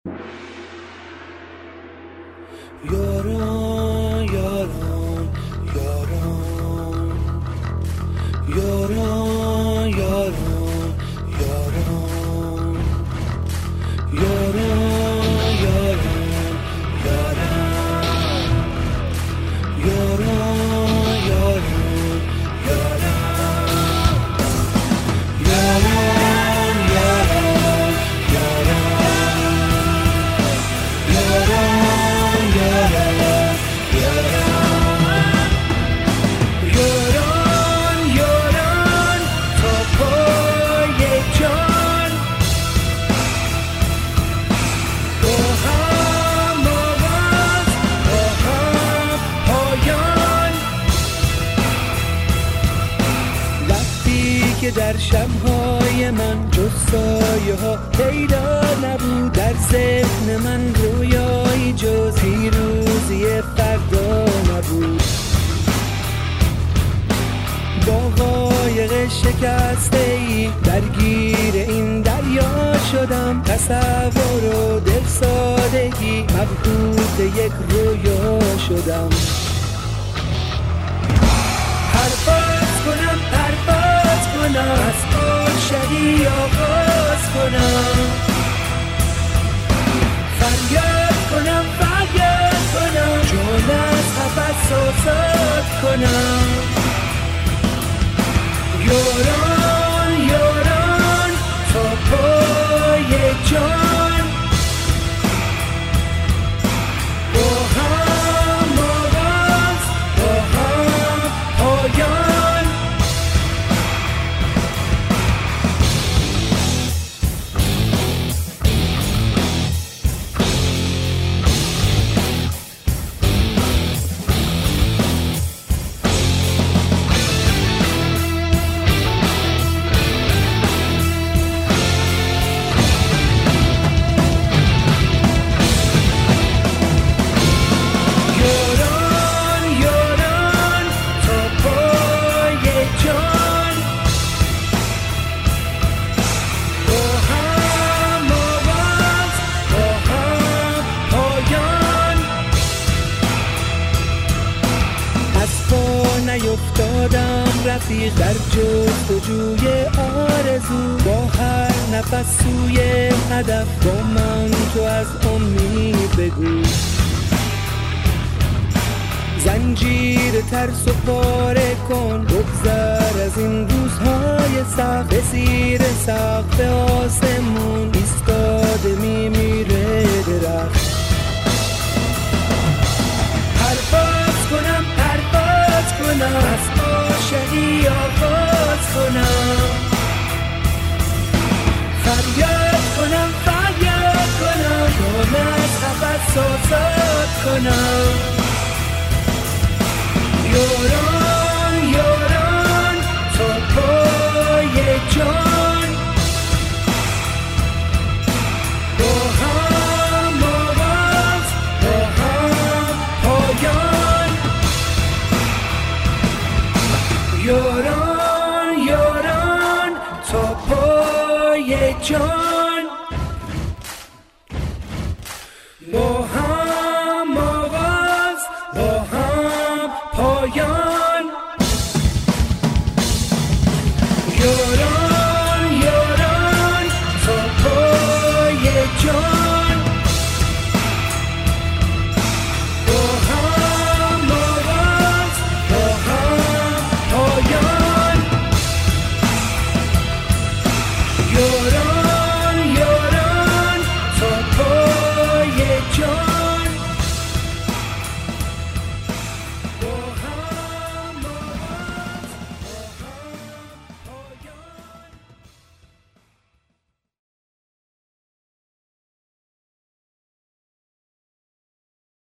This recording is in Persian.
یاران یاران یاران یاران یاران یاران یاران یاران یاران یاران که در شب‌های من جز سایه ها پیدا نبود، در ذهن من رویایی جز پیروزی فردا نبود. با قایق شکسته ای درگیر این دریا شدم، تصور و دل سادگی مبهوت یک رویا شدم. پرواز کنم از عاشقی آغاز کنم، فریاد کنم جان از قفس آزاد کنم. یاران یاران تا پای جان، با هم آواز با هم پایان. نیفتادم رفیق در جستجوی آرزو، با هر نفس سوی هدف با من تو از امید بگو. زنجیر ترس و پاره کن، بگذر از این روزهای سخت، به زیر سقف آسمون ایستاده میمیره درخت. از عاشقی آغاز کنم، فریاد کنم جان از قفس آزاد کنم. یاران یاران تا پای جان، با هم آواز با هم پایان. یاران یاران تا پای جان، با هم آواز با هم پایان.